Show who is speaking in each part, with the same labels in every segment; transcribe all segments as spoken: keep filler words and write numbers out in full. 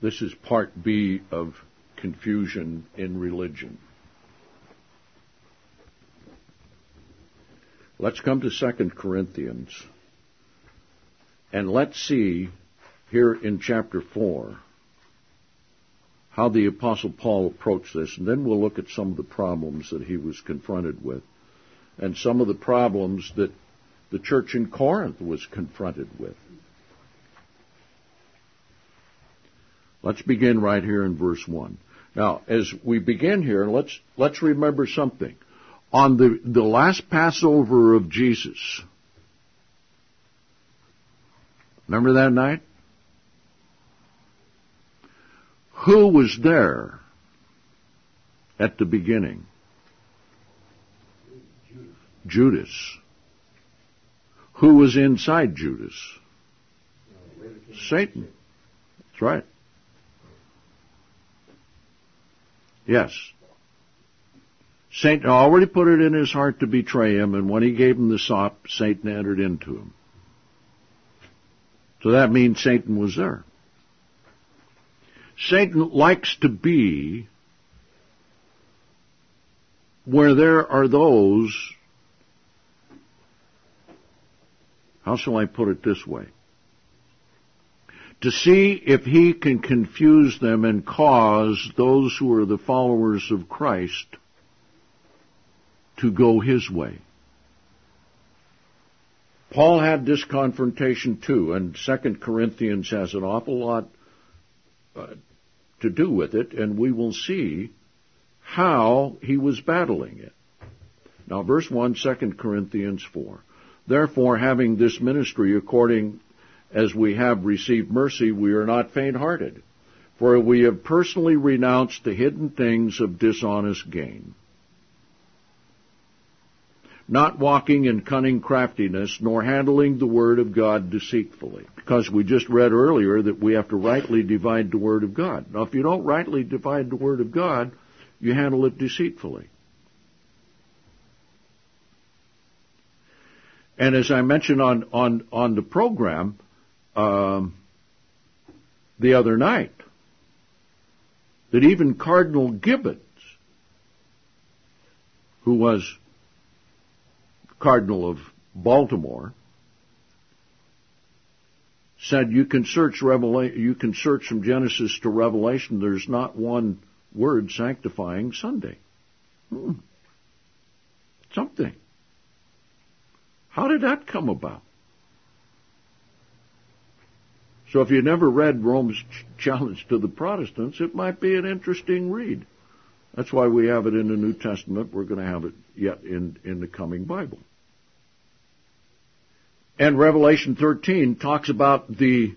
Speaker 1: This is part B of confusion in religion. Let's come to Second Corinthians, and let's see here in chapter four how the Apostle Paul approached this, and then we'll look at some of the problems that he was confronted with, and some of the problems that the church in Corinth was confronted with. Let's begin right here in verse one. Now, as we begin here, let's let's remember something. On the, the last Passover of Jesus, remember that night? Who was there at the beginning? Judas. Judas. Who was inside Judas? Satan. That's right. Yes. Satan already put it in his heart to betray him, and when he gave him the sop, Satan entered into him. So that means Satan was there. Satan likes to be where there are those, how shall I put it this way? To see if he can confuse them and cause those who are the followers of Christ to go his way. Paul had this confrontation too, and Second Corinthians has an awful lot uh, to do with it, and we will see how he was battling it. Now, verse one, Second Corinthians four. Therefore, having this ministry according as we have received mercy, we are not faint-hearted, for we have personally renounced the hidden things of dishonest gain, not walking in cunning craftiness, nor handling the word of God deceitfully. Because we just read earlier that we have to rightly divide the word of God. Now, if you don't rightly divide the word of God, you handle it deceitfully. And as I mentioned on, on, on the program um, the other night, that even Cardinal Gibbons, who was Cardinal of Baltimore, said you can search Revela- you can search from Genesis to Revelation. There's not one word sanctifying Sunday. Hmm. Something. How did that come about? So if you never read Rome's Challenge to the Protestants, it might be an interesting read. That's why we have it in the New Testament. We're going to have it yet in, in the coming Bible. And Revelation thirteen talks about the,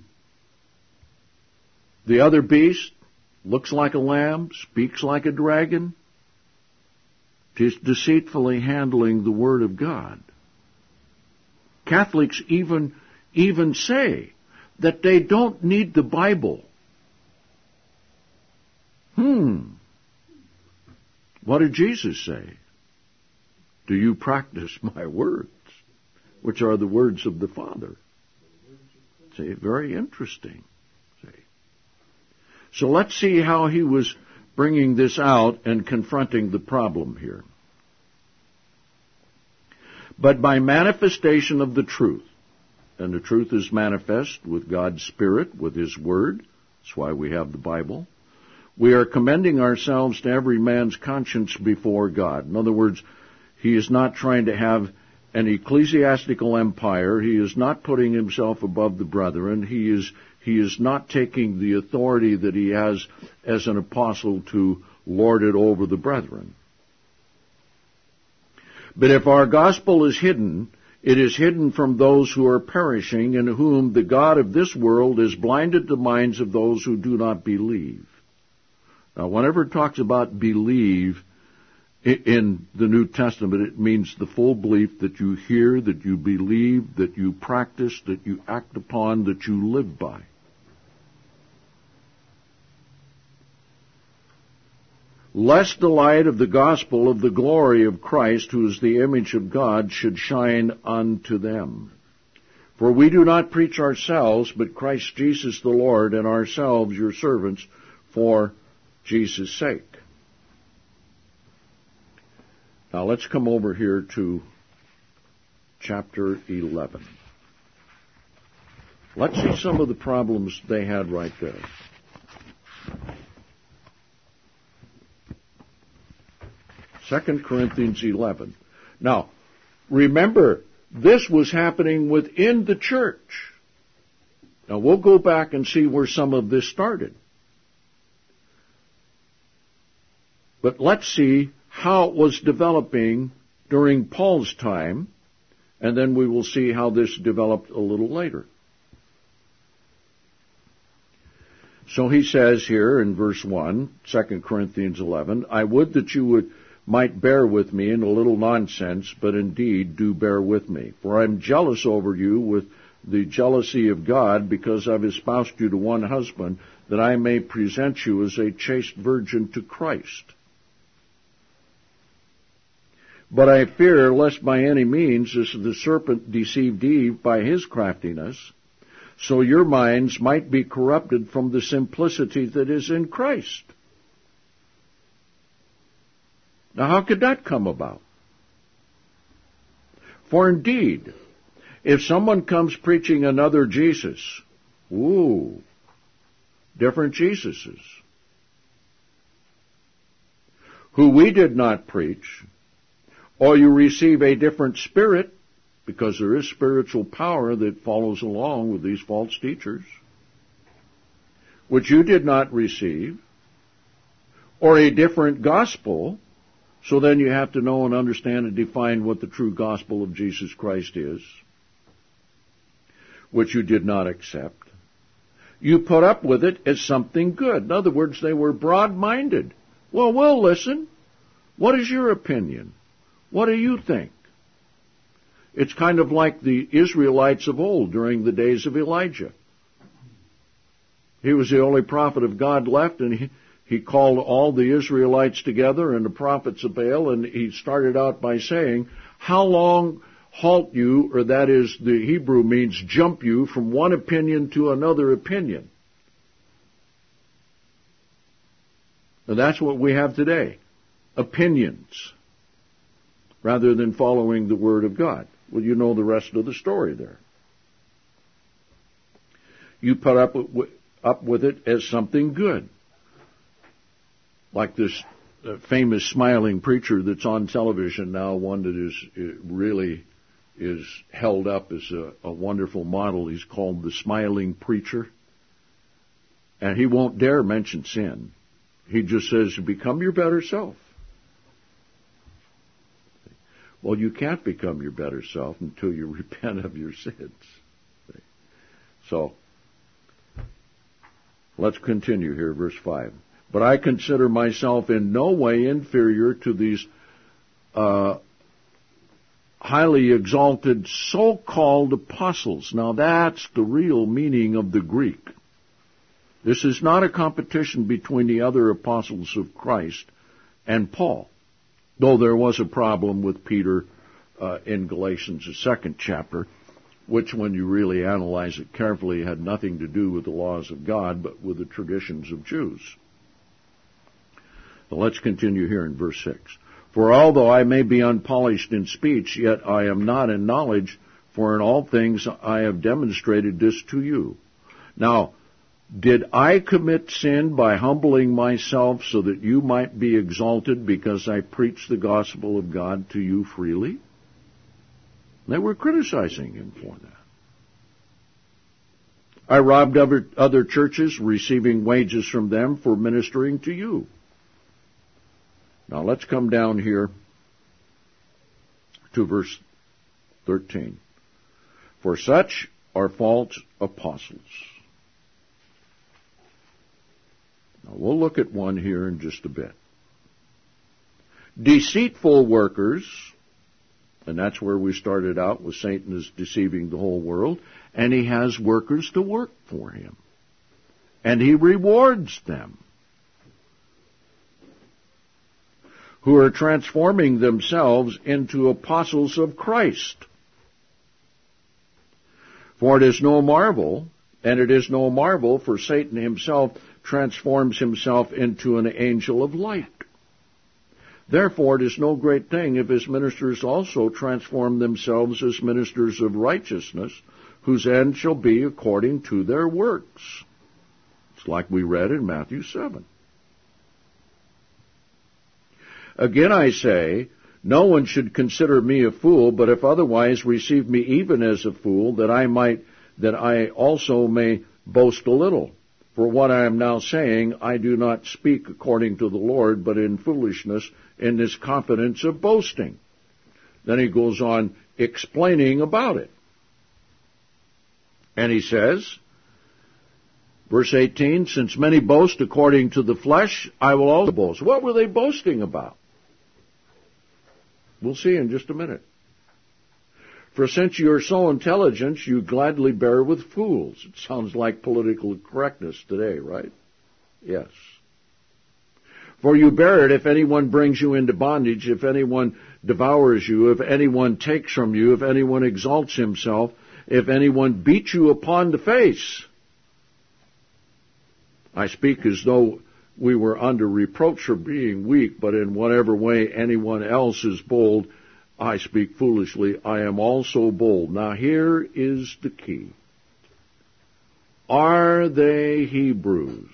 Speaker 1: the other beast, looks like a lamb, speaks like a dragon, is deceitfully handling the Word of God. Catholics even, even say that they don't need the Bible. Hmm. What did Jesus say? Do you practice my words, which are the words of the Father? See, very interesting. See. So let's see how he was bringing this out and confronting the problem here. But by manifestation of the truth, and the truth is manifest with God's Spirit, with His Word, that's why we have the Bible, we are commending ourselves to every man's conscience before God. In other words, he is not trying to have an ecclesiastical empire. He is not putting himself above the brethren. He is, he is not taking the authority that he has as an apostle to lord it over the brethren. But if our gospel is hidden, it is hidden from those who are perishing, in whom the God of this world has blinded the minds of those who do not believe. Now, whenever it talks about believe in the New Testament, it means the full belief that you hear, that you believe, that you practice, that you act upon, that you live by. Lest the light of the gospel of the glory of Christ, who is the image of God, should shine unto them. For we do not preach ourselves, but Christ Jesus the Lord, and ourselves your servants for Jesus' sake. Now let's come over here to chapter eleven. Let's see some of the problems they had right there. Second Corinthians eleven. Now, remember, this was happening within the church. Now, we'll go back and see where some of this started. But let's see how it was developing during Paul's time, and then we will see how this developed a little later. So he says here in verse one, Second Corinthians eleven, I would that you would might bear with me in a little nonsense, but indeed do bear with me. For I am jealous over you with the jealousy of God, because I've espoused you to one husband, that I may present you as a chaste virgin to Christ. But I fear lest by any means, as the serpent deceived Eve by his craftiness, so your minds might be corrupted from the simplicity that is in Christ. Now, how could that come about? For indeed, if someone comes preaching another Jesus, ooh, different Jesuses, who we did not preach, or you receive a different spirit, because there is spiritual power that follows along with these false teachers, which you did not receive, or a different gospel. So then you have to know and understand and define what the true gospel of Jesus Christ is, which you did not accept. You put up with it as something good. In other words, they were broad-minded. Well, we'll listen. What is your opinion? What do you think? It's kind of like the Israelites of old during the days of Elijah. He was the only prophet of God left, and he He called all the Israelites together and the prophets of Baal, and he started out by saying, how long halt you, or that is, the Hebrew means jump you from one opinion to another opinion? And that's what we have today. Opinions. Rather than following the Word of God. Well, you know the rest of the story there. You put up with, up with it as something good. Like this uh, famous smiling preacher that's on television now, one that is uh, really is held up as a, a wonderful model. He's called the Smiling Preacher. And he won't dare mention sin. He just says, become your better self. Well, you can't become your better self until you repent of your sins. So, let's continue here, verse five. But I consider myself in no way inferior to these uh, highly exalted so-called apostles. Now that's the real meaning of the Greek. This is not a competition between the other apostles of Christ and Paul, though there was a problem with Peter uh, in Galatians, the second chapter, which when you really analyze it carefully had nothing to do with the laws of God, but with the traditions of Jews. Now let's continue here in verse six. For although I may be unpolished in speech, yet I am not in knowledge, for in all things I have demonstrated this to you. Now, did I commit sin by humbling myself so that you might be exalted because I preached the gospel of God to you freely? They were criticizing him for that. I robbed other, other churches, receiving wages from them for ministering to you. Now let's come down here to verse thirteen. For such are false apostles. Now we'll look at one here in just a bit. Deceitful workers, and that's where we started out with Satan is deceiving the whole world, and he has workers to work for him. And he rewards them, who are transforming themselves into apostles of Christ, For it is no marvel, and it is no marvel, for Satan himself transforms himself into an angel of light. Therefore it is no great thing if his ministers also transform themselves as ministers of righteousness, whose end shall be according to their works. It's like we read in Matthew seven. Again I say, no one should consider me a fool, but if otherwise receive me even as a fool, that I might, that I also may boast a little. For what I am now saying, I do not speak according to the Lord, but in foolishness, in this confidence of boasting. Then he goes on explaining about it. And he says, verse eighteen, since many boast according to the flesh, I will also boast. What were they boasting about? We'll see in just a minute. For since you are so intelligent, you gladly bear with fools. It sounds like political correctness today, right? Yes. For you bear it if anyone brings you into bondage, if anyone devours you, if anyone takes from you, if anyone exalts himself, if anyone beats you upon the face. I speak as though we were under reproach for being weak, but in whatever way anyone else is bold, I speak foolishly. I am also bold. Now here is the key. Are they Hebrews?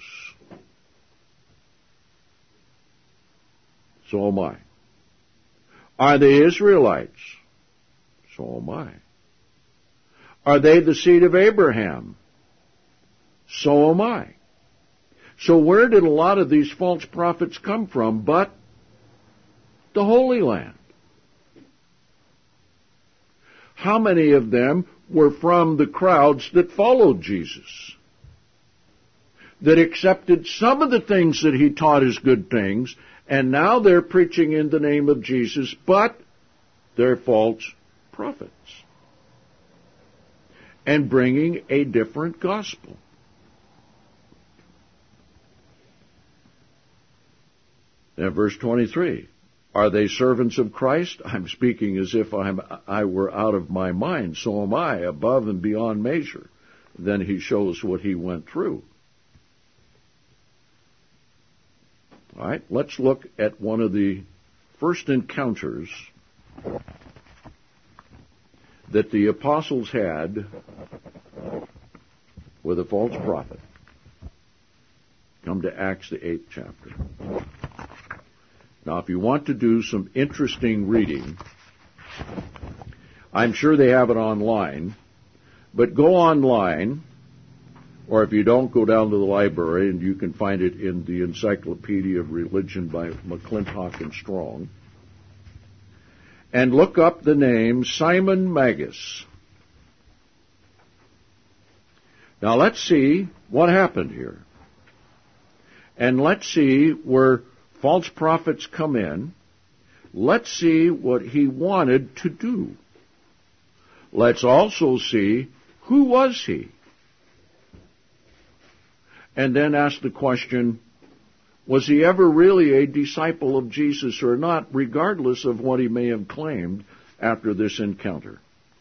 Speaker 1: So am I. Are they Israelites? So am I. Are they the seed of Abraham? So am I. So where did a lot of these false prophets come from but the Holy Land? How many of them were from the crowds that followed Jesus, that accepted some of the things that he taught as good things, and now they're preaching in the name of Jesus, but they're false prophets and bringing a different gospel? Now, verse twenty-three, are they servants of Christ? I'm speaking as if I'm, I were out of my mind. So am I, above and beyond measure. Then he shows what he went through. All right, let's look at one of the first encounters that the apostles had with a false prophet. Come to Acts, the eighth chapter. Now, if you want to do some interesting reading, I'm sure they have it online, but go online, or if you don't, go down to the library, and you can find it in the Encyclopedia of Religion by McClintock and Strong, and look up the name Simon Magus. Now, let's see what happened here. And let's see where false prophets come in. Let's see what he wanted to do. Let's also see who was he. And then ask the question, was he ever really a disciple of Jesus or not, regardless of what he may have claimed after this encounter?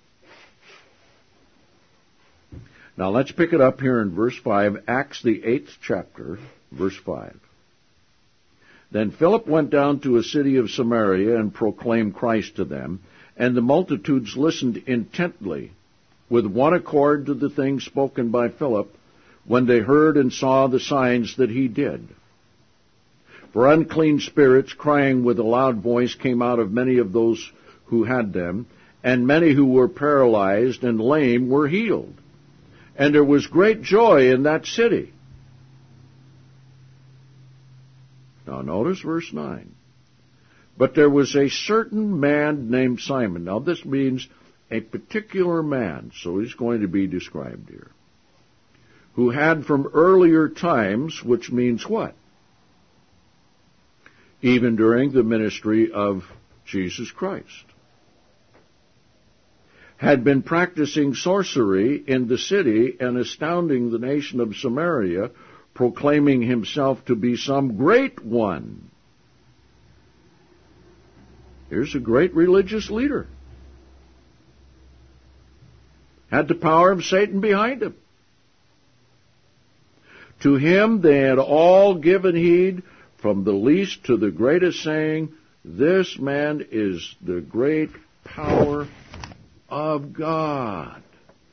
Speaker 1: Now let's pick it up here in verse five, Acts the eighth chapter, verse five. Then Philip went down to a city of Samaria and proclaimed Christ to them, and the multitudes listened intently with one accord to the things spoken by Philip when they heard and saw the signs that he did. For unclean spirits, crying with a loud voice, came out of many of those who had them, and many who were paralyzed and lame were healed. And there was great joy in that city. Now notice verse nine. But there was a certain man named Simon. Now this means a particular man, so he's going to be described here, who had from earlier times, which means what? Even during the ministry of Jesus Christ, had been practicing sorcery in the city and astounding the nation of Samaria, proclaiming himself to be some great one. Here's a great religious leader. had the power of Satan behind him. To him they had all given heed, from the least to the greatest, saying, this man is the great power of God.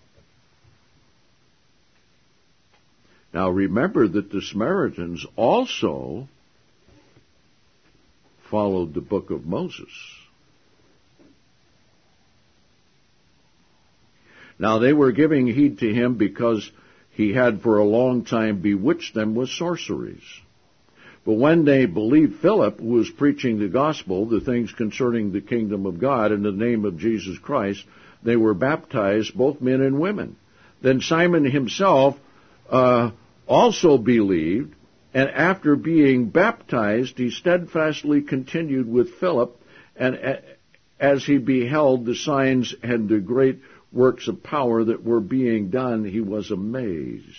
Speaker 1: Now remember that the Samaritans also followed the book of Moses. Now they were giving heed to him because he had for a long time bewitched them with sorceries. But when they believed Philip, who was preaching the gospel, the things concerning the kingdom of God in the name of Jesus Christ, they were baptized, both men and women. Then Simon himself uh, also believed, and after being baptized, he steadfastly continued with Philip, and as he beheld the signs and the great works of power that were being done, he was amazed.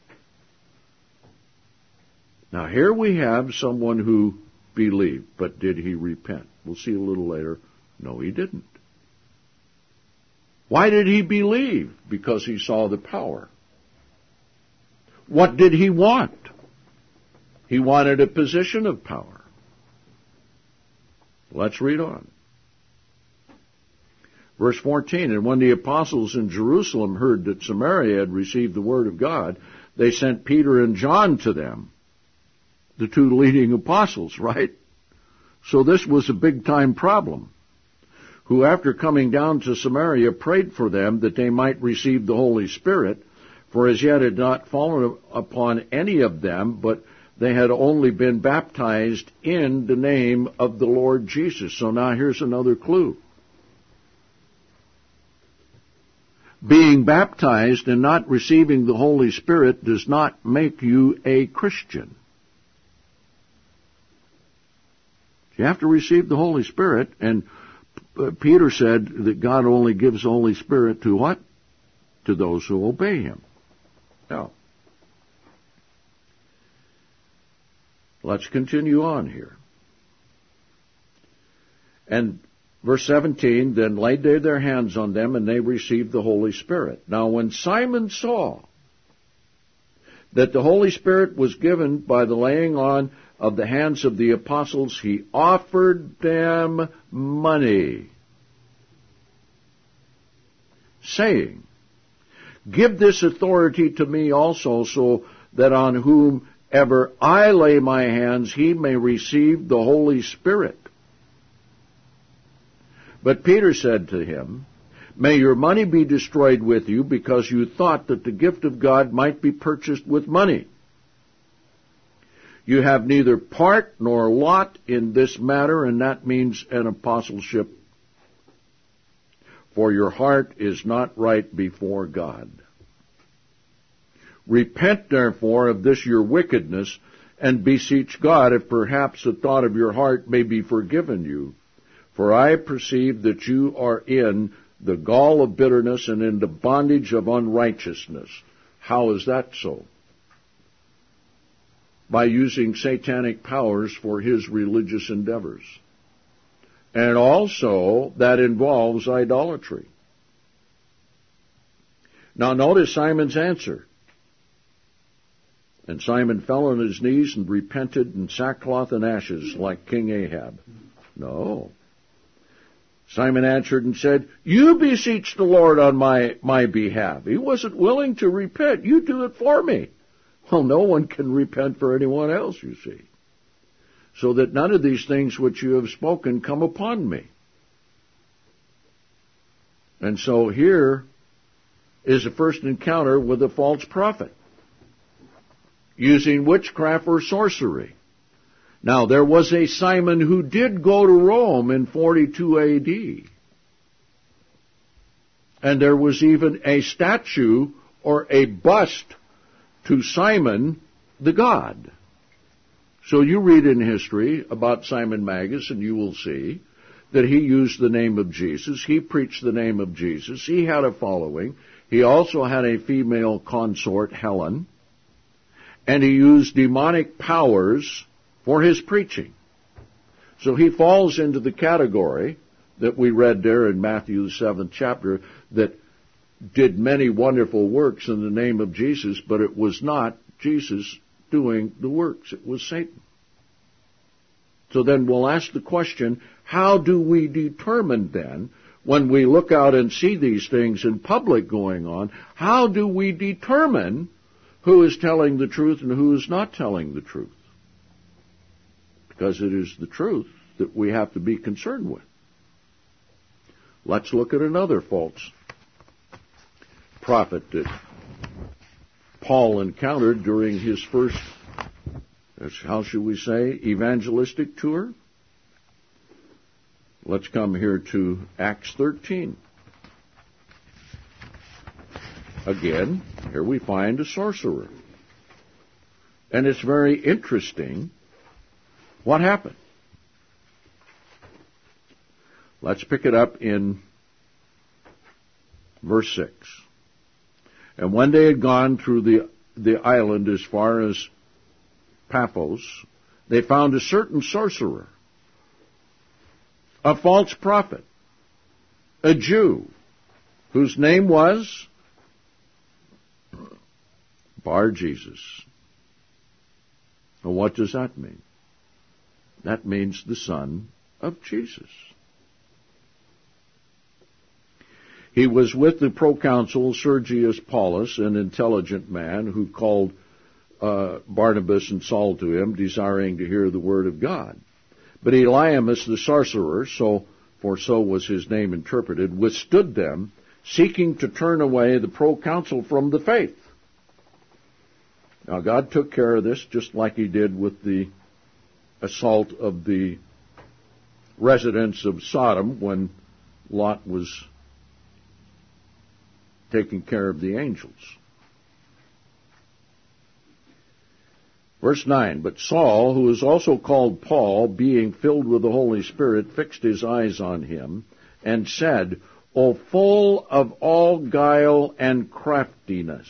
Speaker 1: Now here we have someone who believed, but did he repent? We'll see a little later. No, he didn't. Why did he believe? Because he saw the power. What did he want? He wanted a position of power. Let's read on. Verse fourteen, and when the apostles in Jerusalem heard that Samaria had received the word of God, they sent Peter and John to them, the two leading apostles, right? So this was a big-time problem, who after coming down to Samaria prayed for them that they might receive the Holy Spirit, for as yet had not fallen upon any of them, but they had only been baptized in the name of the Lord Jesus. So now here's another clue. Being baptized and not receiving the Holy Spirit does not make you a Christian. You have to receive the Holy Spirit, and Peter said that God only gives the Holy Spirit to what? To those who obey Him. Now, let's continue on here. And verse seventeen, then laid they their hands on them, and they received the Holy Spirit. Now when Simon saw that the Holy Spirit was given by the laying on of the hands of the apostles, he offered them money, saying, give this authority to me also, so that on whomever I lay my hands, he may receive the Holy Spirit. But Peter said to him, may your money be destroyed with you, because you thought that the gift of God might be purchased with money. You have neither part nor lot in this matter, and that means an apostleship. For your heart is not right before God. Repent, therefore, of this your wickedness, and beseech God if perhaps the thought of your heart may be forgiven you. For I perceive that you are in the gall of bitterness and in the bondage of unrighteousness. How is that so? By using satanic powers for his religious endeavors. And also, that involves idolatry. Now notice Simon's answer. And Simon fell on his knees and repented in sackcloth and ashes like King Ahab. No. Simon answered and said, you beseech the Lord on my, my behalf. He wasn't willing to repent. You do it for me. Well, no one can repent for anyone else, you see. So that none of these things which you have spoken come upon me. And so here is the first encounter with a false prophet, using witchcraft or sorcery. Now, there was a Simon who did go to Rome in forty-two A D. And there was even a statue or a bust to Simon the god. So you read in history about Simon Magus, and you will see that he used the name of Jesus. He preached the name of Jesus. He had a following. He also had a female consort, Helen. And he used demonic powers for his preaching. So he falls into the category that we read there in Matthew the seventh chapter, that did many wonderful works in the name of Jesus, but it was not Jesus doing the works. It was Satan. So then we'll ask the question, how do we determine then, when we look out and see these things in public going on, how do we determine who is telling the truth and who is not telling the truth? Because it is the truth that we have to be concerned with. Let's look at another false prophet that Paul encountered during his first, how should we say, evangelistic tour. Let's come here to Acts thirteen. Again, here we find a sorcerer. And it's very interesting what happened. Let's pick it up in verse six. And when they had gone through the, the island as far as Paphos, they found a certain sorcerer, a false prophet, a Jew, whose name was Bar Jesus. Well, what does that mean? That means the son of Jesus. He was with the proconsul Sergius Paulus, an intelligent man who called uh, Barnabas and Saul to him, desiring to hear the word of God. But Elymas the sorcerer, so for so was his name interpreted, withstood them, seeking to turn away the proconsul from the faith. Now God took care of this just like he did with the assault of the residents of Sodom when Lot was taking care of the angels. Verse nine, but Saul, who is also called Paul, being filled with the Holy Spirit, fixed his eyes on him, and said, O full of all guile and craftiness,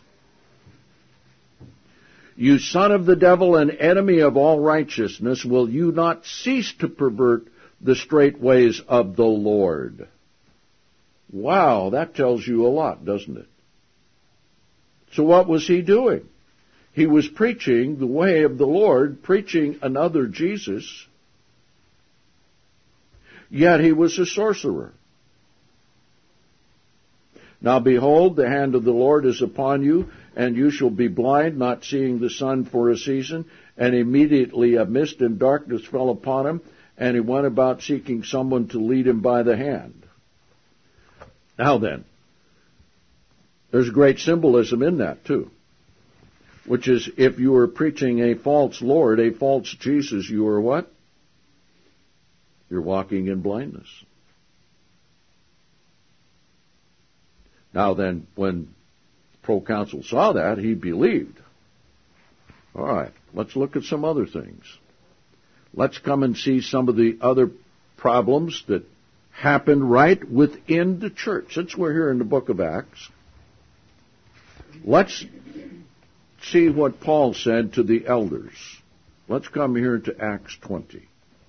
Speaker 1: you son of the devil and enemy of all righteousness, will you not cease to pervert the straight ways of the Lord? Wow, that tells you a lot, doesn't it? So what was he doing? He was preaching the way of the Lord, preaching another Jesus, yet he was a sorcerer. Now behold, the hand of the Lord is upon you, and you shall be blind, not seeing the sun for a season. And immediately a mist and darkness fell upon him, and he went about seeking someone to lead him by the hand. Now then, there's great symbolism in that too, which is if you are preaching a false Lord, a false Jesus, you are what? You're walking in blindness. Now then, when proconsul saw that, he believed. All right, let's look at some other things. Let's come and see some of the other problems that happened right within the church. Since we're here in the book of Acts, let's see what Paul said to the elders. Let's come here to Acts twenty.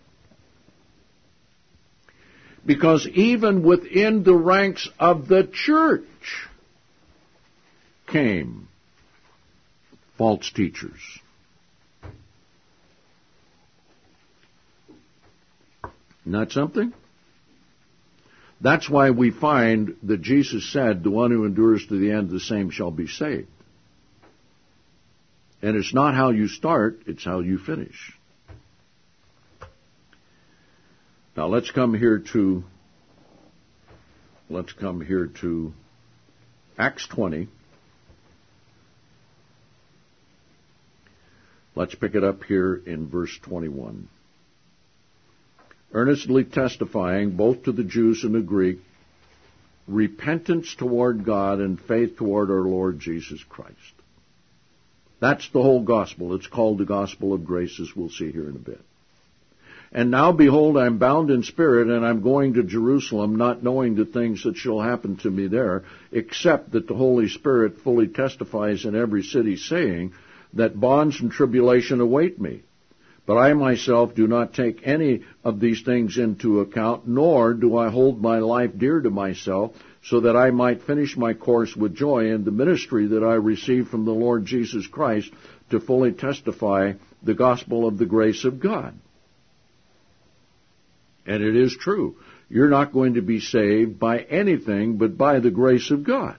Speaker 1: Because even within the ranks of the church came false teachers. Isn't that something? That's why we find that Jesus said, the one who endures to the end, the same shall be saved. And it's not how you start, it's how you finish. Now let's come here to, let's come here to Acts twenty. Let's pick it up here in verse twenty-one. Earnestly testifying both to the Jews and the Greek, repentance toward God and faith toward our Lord Jesus Christ. That's the whole gospel. It's called the gospel of grace, as we'll see here in a bit. And now, behold, I'm bound in spirit, and I'm going to Jerusalem, not knowing the things that shall happen to me there, except that the Holy Spirit fully testifies in every city, saying that bonds and tribulation await me. But I myself do not take any of these things into account, nor do I hold my life dear to myself, so that I might finish my course with joy in the ministry that I received from the Lord Jesus Christ to fully testify the gospel of the grace of God. And it is true. You're not going to be saved by anything but by the grace of God.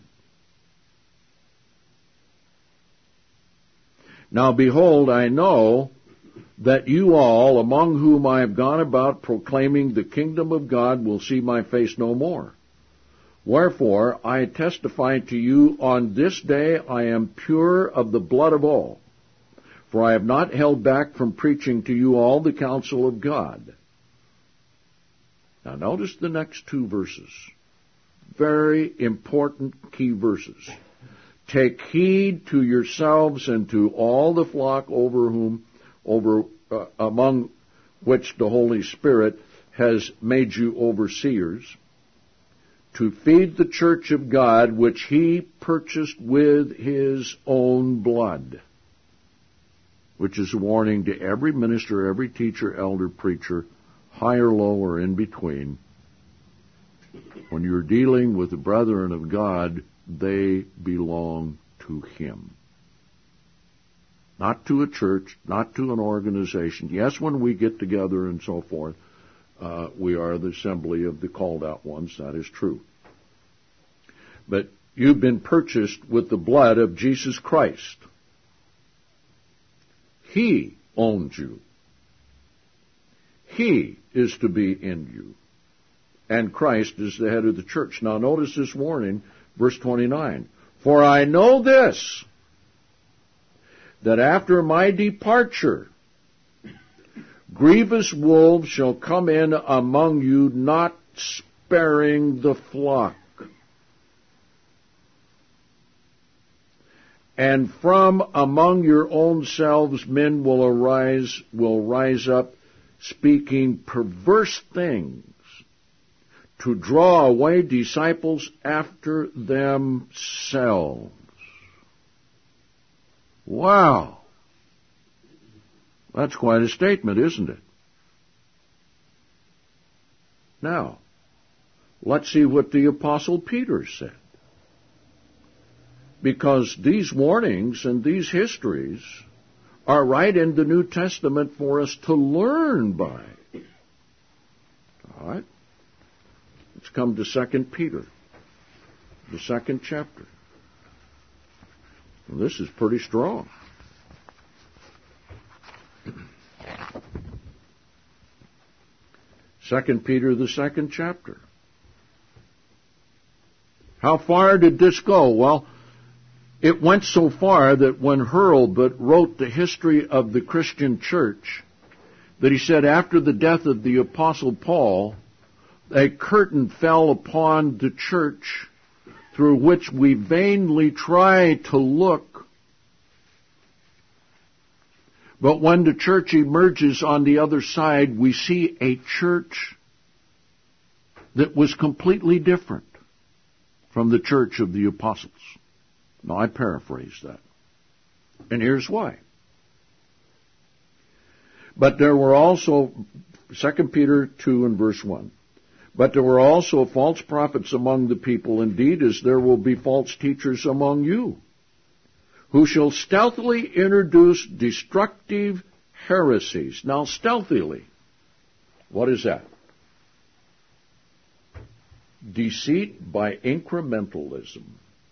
Speaker 1: Now behold, I know that you all, among whom I have gone about proclaiming the kingdom of God, will see my face no more. Wherefore I testify to you on this day I am pure of the blood of all. For I have not held back from preaching to you all the counsel of God. Now notice the next two verses. Very important key verses. Take heed to yourselves and to all the flock over whom, over uh, among which the Holy Spirit has made you overseers, to feed the church of God which he purchased with his own blood. Which is a warning to every minister, every teacher, elder, preacher, high or low or in between. When you're dealing with the brethren of God, they belong to him. Not to a church, not to an organization. Yes, when we get together and so forth, uh, we are the assembly of the called out ones. That is true. But you've been purchased with the blood of Jesus Christ. He owns you. He is to be in you. And Christ is the head of the church. Now notice this warning, verse twenty-nine. For I know this, that after my departure, grievous wolves shall come in among you, not sparing the flock. And from among your own selves men will arise, will rise up, speaking perverse things, to draw away disciples after themselves. Wow! That's quite a statement, isn't it? Now, let's see what the Apostle Peter said. Because these warnings and these histories are right in the New Testament for us to learn by. All right? Let's come to Second Peter, the second chapter. Well, this is pretty strong. Second Peter, the second chapter. How far did this go? Well, it went so far that when Hurlbut wrote the history of the Christian church, that he said after the death of the Apostle Paul, a curtain fell upon the church through which we vainly try to look. But when the church emerges on the other side, we see a church that was completely different from the church of the apostles. Now, I paraphrase that. And here's why. But there were also, Second Peter two and verse one, but there were also false prophets among the people, indeed, as there will be false teachers among you, who shall stealthily introduce destructive heresies. Now, stealthily, what is that? Deceit by incrementalism.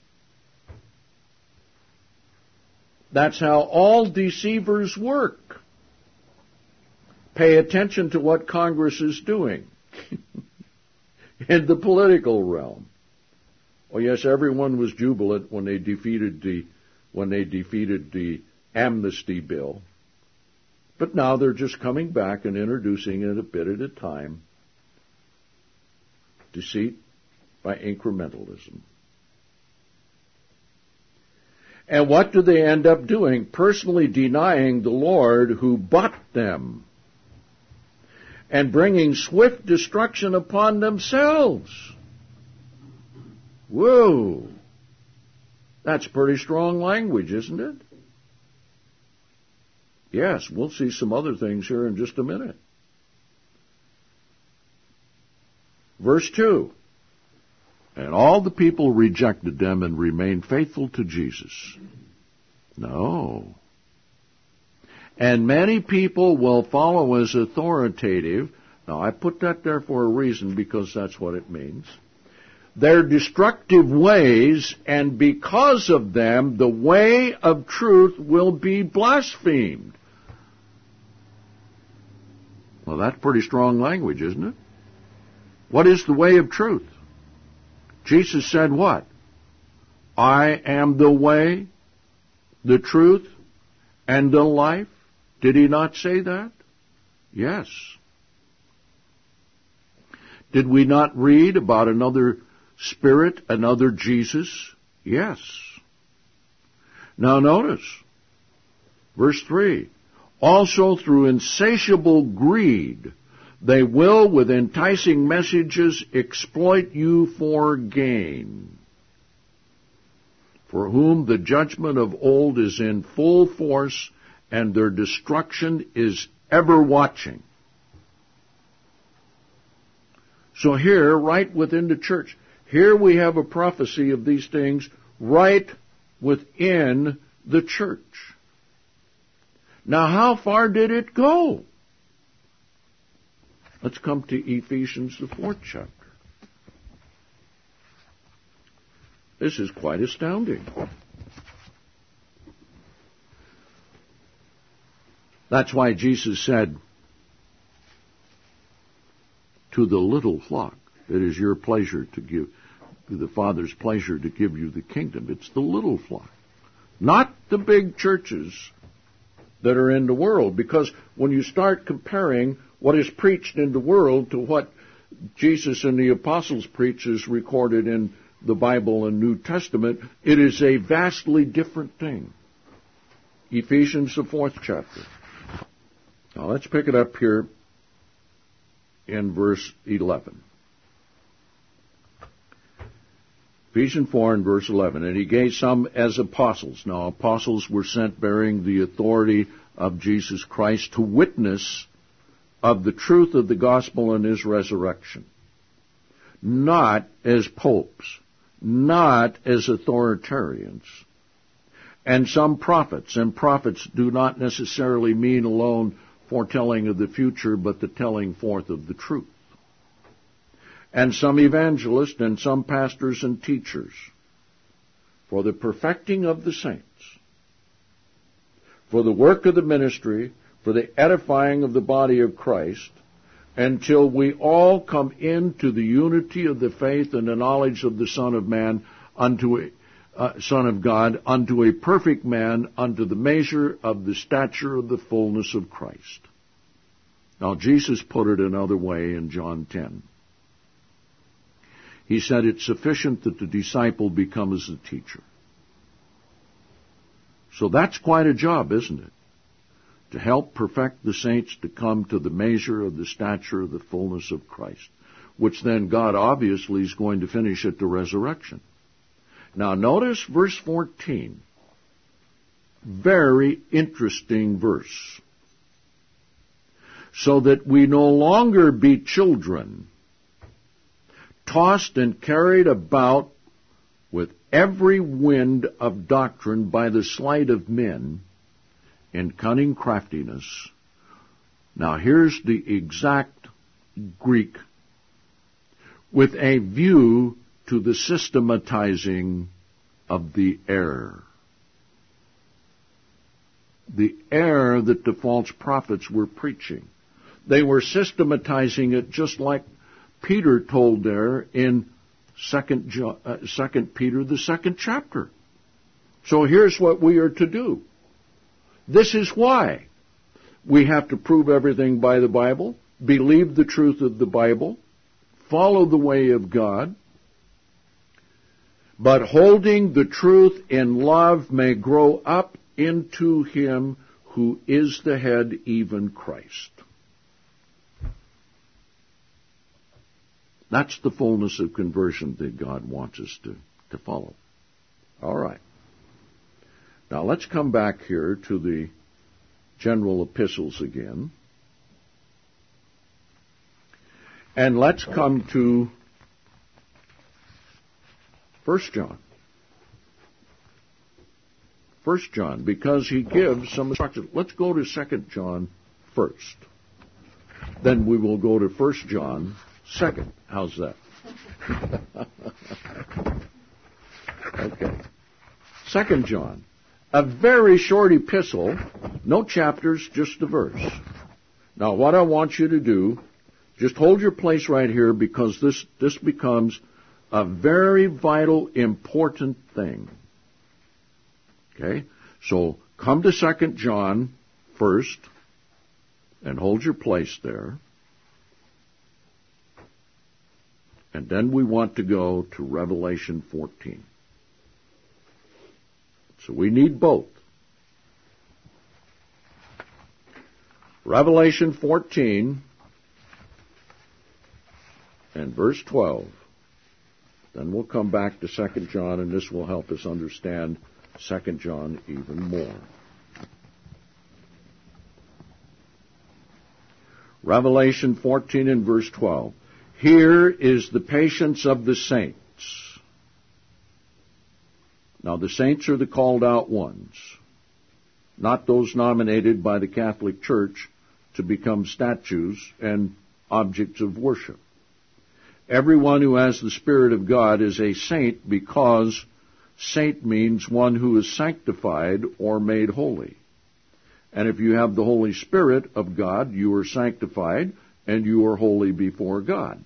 Speaker 1: That's how all deceivers work. Pay attention to what Congress is doing in the political realm. Oh yes, everyone was jubilant when they defeated the when they defeated the amnesty bill. But now they're just coming back and introducing it a bit at a time. Deceit by incrementalism. And what do they end up doing? Personally denying the Lord who bought them, and bringing swift destruction upon themselves. Whoa! That's pretty strong language, isn't it? Yes, we'll see some other things here in just a minute. Verse two. And all the people rejected them and remained faithful to Jesus. No. And many people will follow as authoritative. Now, I put that there for a reason, because that's what it means. Their destructive ways, and because of them, the way of truth will be blasphemed. Well, that's pretty strong language, isn't it? What is the way of truth? Jesus said what? I am the way, the truth, and the life. Did he not say that? Yes. Did we not read about another Spirit, another Jesus? Yes. Now notice, verse three. Also through insatiable greed, they will with enticing messages exploit you for gain, for whom the judgment of old is in full force, and their destruction is ever watching. So here, right within the church, here we have a prophecy of these things right within the church. Now, how far did it go? Let's come to Ephesians, the fourth chapter. This is quite astounding. That's why Jesus said, to the little flock, it is your pleasure to give, the Father's pleasure to give you the kingdom. It's the little flock, not the big churches that are in the world. Because when you start comparing what is preached in the world to what Jesus and the apostles preach is recorded in the Bible and New Testament, it is a vastly different thing. Ephesians, the fourth chapter. Now let's pick it up here in verse eleven. Ephesians four and verse eleven. And he gave some as apostles. Now apostles were sent bearing the authority of Jesus Christ to witness of the truth of the gospel and his resurrection. Not as popes, not as authoritarians. And some prophets, and prophets do not necessarily mean alone foretelling of the future, but the telling forth of the truth. And some evangelists, and some pastors and teachers, for the perfecting of the saints, for the work of the ministry, for the edifying of the body of Christ, until we all come into the unity of the faith and the knowledge of the Son of Man, unto a uh, Son of God, unto a perfect man, unto the measure of the stature of the fullness of Christ. Now Jesus put it another way in John ten. He said it's sufficient that the disciple becomes the teacher. So that's quite a job, isn't it? To help perfect the saints to come to the measure of the stature of the fullness of Christ, which then God obviously is going to finish at the resurrection. Now notice verse fourteen. Very interesting verse. So that we no longer be children, tossed and carried about with every wind of doctrine by the sleight of men, in cunning craftiness. Now here's the exact Greek. With a view to the systematizing of the error. The error that the false prophets were preaching. They were systematizing it just like Peter told there in Second, uh, Second Peter, the second chapter. So here's what we are to do. This is why we have to prove everything by the Bible, believe the truth of the Bible, follow the way of God, but holding the truth in love may grow up into him who is the head, even Christ. That's the fullness of conversion that God wants us to, to follow. All right. Now let's come back here to the general epistles again. And let's come to First John. First John, because he gives some instructions. Let's go to Second John first. Then we will go to First John second. How's that? Okay. Second John. A very short epistle, no chapters, just a verse. Now what I want you to do, just hold your place right here, because this, this becomes a very vital, important thing. Okay? So come to Second John first and hold your place there. And then we want to go to Revelation fourteen. So we need both. Revelation fourteen and verse twelve. Then we'll come back to Second John, and this will help us understand Second John even more. Revelation fourteen and verse twelve. Here is the patience of the saints. Now, the saints are the called out ones, not those nominated by the Catholic Church to become statues and objects of worship. Everyone who has the Spirit of God is a saint, because saint means one who is sanctified or made holy. And if you have the Holy Spirit of God, you are sanctified and you are holy before God.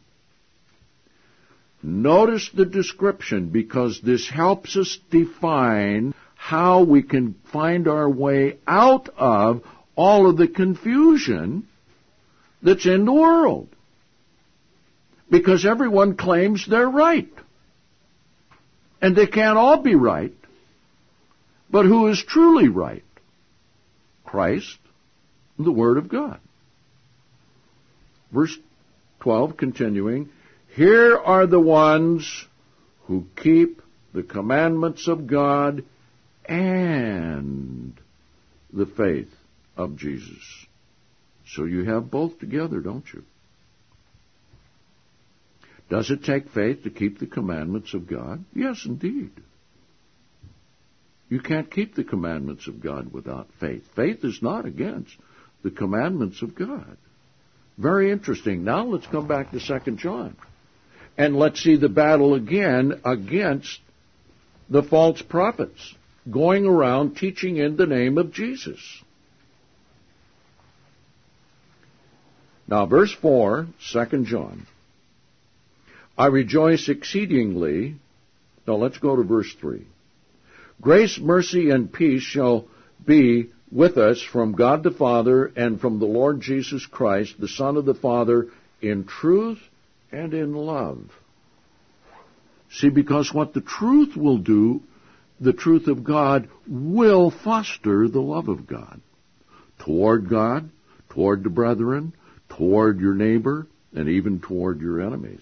Speaker 1: Notice the description, because this helps us define how we can find our way out of all of the confusion that's in the world. Because everyone claims they're right. And they can't all be right. But who is truly right? Christ, the Word of God. Verse twelve, continuing, here are the ones who keep the commandments of God and the faith of Jesus. So you have both together, don't you? Does it take faith to keep the commandments of God? Yes, indeed. You can't keep the commandments of God without faith. Faith is not against the commandments of God. Very interesting. Now let's come back to Second John. And let's see the battle again against the false prophets going around teaching in the name of Jesus. Now, verse four, Second John. I rejoice exceedingly. Now, let's go to verse three. Grace, mercy, and peace shall be with us from God the Father and from the Lord Jesus Christ, the Son of the Father, in truth and in love. See, because what the truth will do, the truth of God will foster the love of God toward God, toward the brethren, toward your neighbor, and even toward your enemies.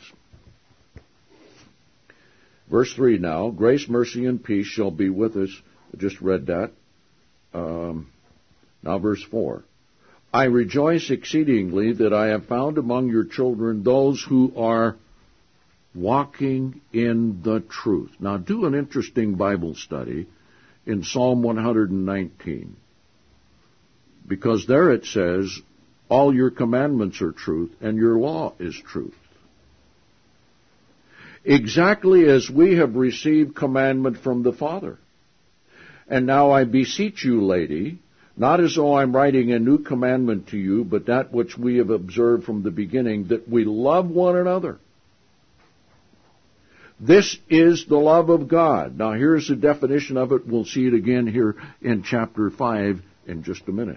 Speaker 1: Verse three now, grace, mercy, and peace shall be with us. I just read that. Um, now verse four. I rejoice exceedingly that I have found among your children those who are walking in the truth. Now do an interesting Bible study in Psalm one hundred nineteen. Because there it says, all your commandments are truth, and your law is truth. Exactly as we have received commandment from the Father. And now I beseech you, lady, not as though I'm writing a new commandment to you, but that which we have observed from the beginning, that we love one another. This is the love of God. Now here's the definition of it. We'll see it again here in chapter five in just a minute.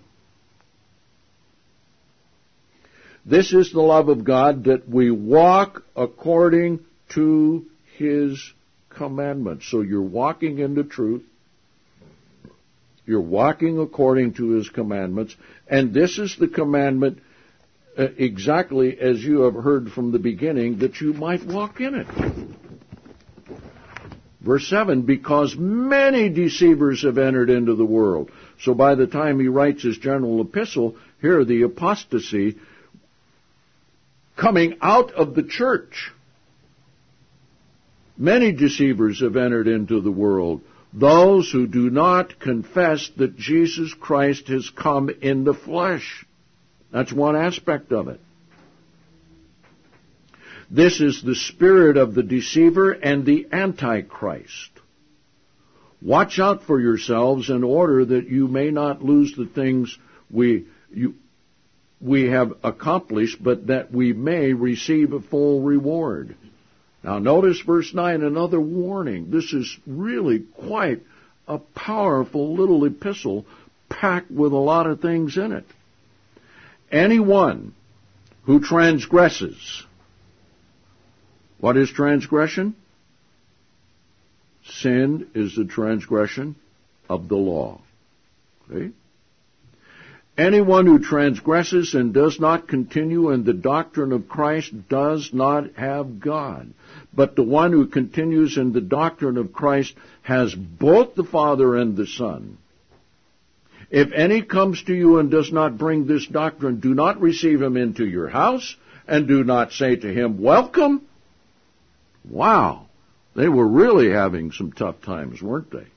Speaker 1: This is the love of God, that we walk according to His commandments. So you're walking in the truth. You're walking according to His commandments. And this is the commandment uh, exactly as you have heard from the beginning, that you might walk in it. Verse seven, because many deceivers have entered into the world. So by the time he writes his general epistle, here the apostasy coming out of the church. Many deceivers have entered into the world, those who do not confess that Jesus Christ has come in the flesh. That's one aspect of it. This is the spirit of the deceiver and the Antichrist. Watch out for yourselves in order that you may not lose the things we you, we have accomplished, but that we may receive a full reward. Now notice verse nine, another warning. This is really quite a powerful little epistle packed with a lot of things in it. Anyone who transgresses. What is transgression? Sin is the transgression of the law. Okay? Anyone who transgresses and does not continue in the doctrine of Christ does not have God. But the one who continues in the doctrine of Christ has both the Father and the Son. If any comes to you and does not bring this doctrine, do not receive him into your house, and do not say to him, welcome. Wow. They were really having some tough times, weren't they?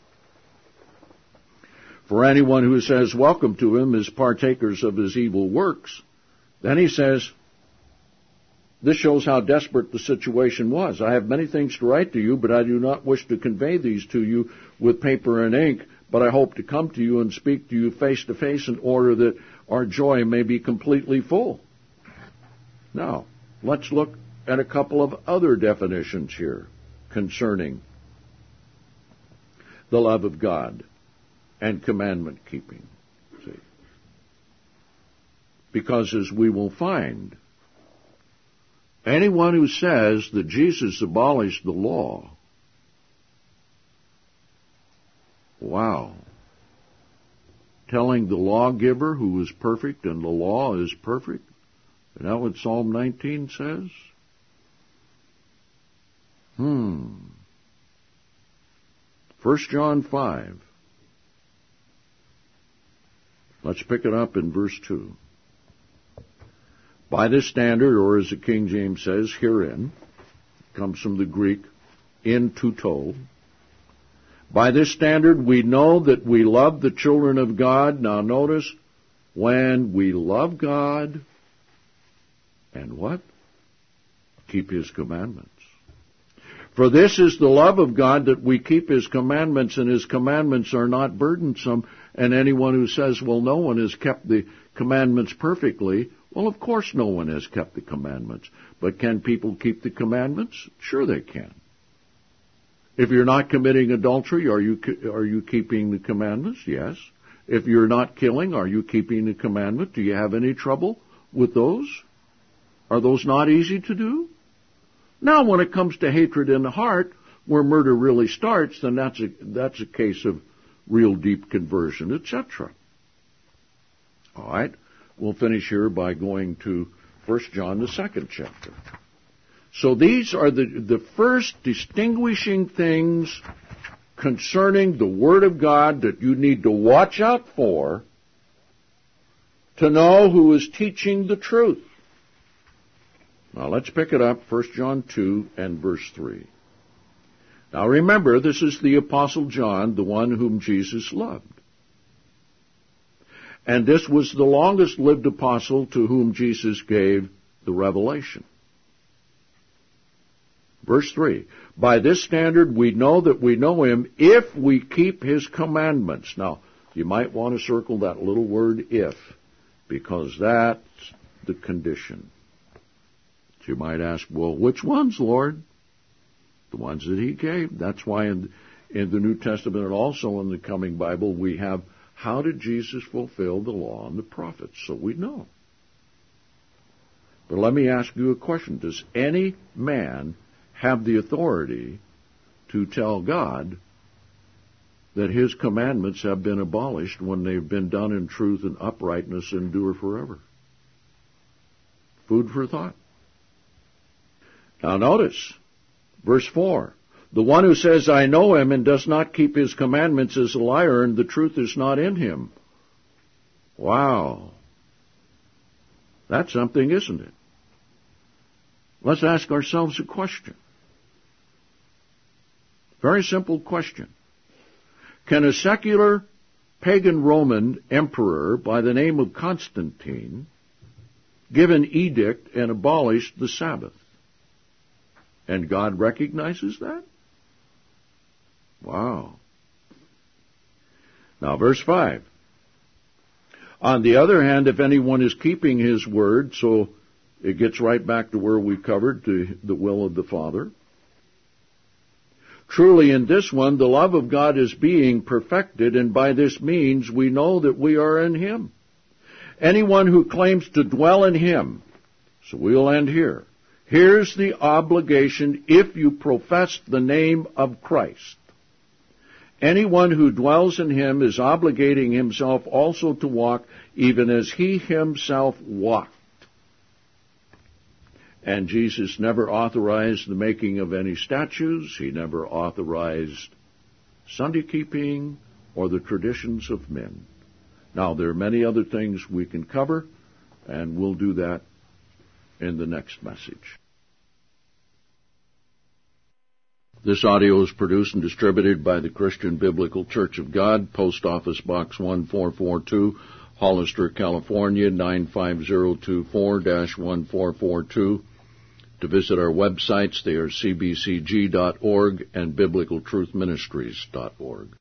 Speaker 1: For anyone who says welcome to him is partakers of his evil works. Then he says, this shows how desperate the situation was. I have many things to write to you, but I do not wish to convey these to you with paper and ink, but I hope to come to you and speak to you face to face in order that our joy may be completely full. Now, let's look at a couple of other definitions here concerning the love of God and commandment keeping. See? Because as we will find, anyone who says that Jesus abolished the law, wow, telling the lawgiver who is perfect and the law is perfect, is that what Psalm nineteen says? Hmm. First John five. Let's pick it up in verse two. By this standard, or as the King James says, herein, comes from the Greek, in tuto. By this standard, we know that we love the children of God. Now notice, when we love God, and what? Keep His commandments. For this is the love of God, that we keep His commandments, and His commandments are not burdensome. And anyone who says, well, no one has kept the commandments perfectly, well, of course no one has kept the commandments. But can people keep the commandments? Sure they can. If you're not committing adultery, are you are you keeping the commandments? Yes. If you're not killing, are you keeping the commandment? Do you have any trouble with those? Are those not easy to do? Now, when it comes to hatred in the heart, where murder really starts, then that's a, that's a case of real deep conversion, et cetera. All right. We'll finish here by going to First John, the second chapter. So these are the, the first distinguishing things concerning the Word of God that you need to watch out for to know who is teaching the truth. Now let's pick it up, First John two and verse three. Now remember, this is the Apostle John, the one whom Jesus loved. And this was the longest lived apostle to whom Jesus gave the revelation. Verse three, by this standard we know that we know Him if we keep His commandments. Now, you might want to circle that little word if, because that's the condition. You might ask, well, which ones, Lord? The ones that He gave. That's why in, in the New Testament and also in the coming Bible we have, how did Jesus fulfill the law and the prophets? So we know. But let me ask you a question. Does any man have the authority to tell God that His commandments have been abolished when they've been done in truth and uprightness and endure forever? Food for thought. Now notice, verse four. The one who says, I know Him, and does not keep His commandments is a liar, and the truth is not in him. Wow. That's something, isn't it? Let's ask ourselves a question. Very simple question. Can a secular pagan Roman emperor by the name of Constantine give an edict and abolish the Sabbath? And God recognizes that? Wow. Now, verse five. On the other hand, if anyone is keeping his word, so it gets right back to where we covered, to the will of the Father. Truly in this one, the love of God is being perfected, and by this means we know that we are in Him. Anyone who claims to dwell in Him, so we'll end here. Here's the obligation if you profess the name of Christ. Anyone who dwells in Him is obligating himself also to walk even as He Himself walked. And Jesus never authorized the making of any statues. He never authorized Sunday keeping or the traditions of men. Now, there are many other things we can cover, and we'll do that in the next message. This audio is produced and distributed by the Christian Biblical Church of God, Post Office Box one four four two, Hollister, California, nine five zero two four dash one four four two. To visit our websites, they are c b c g dot org and biblical truth ministries dot org.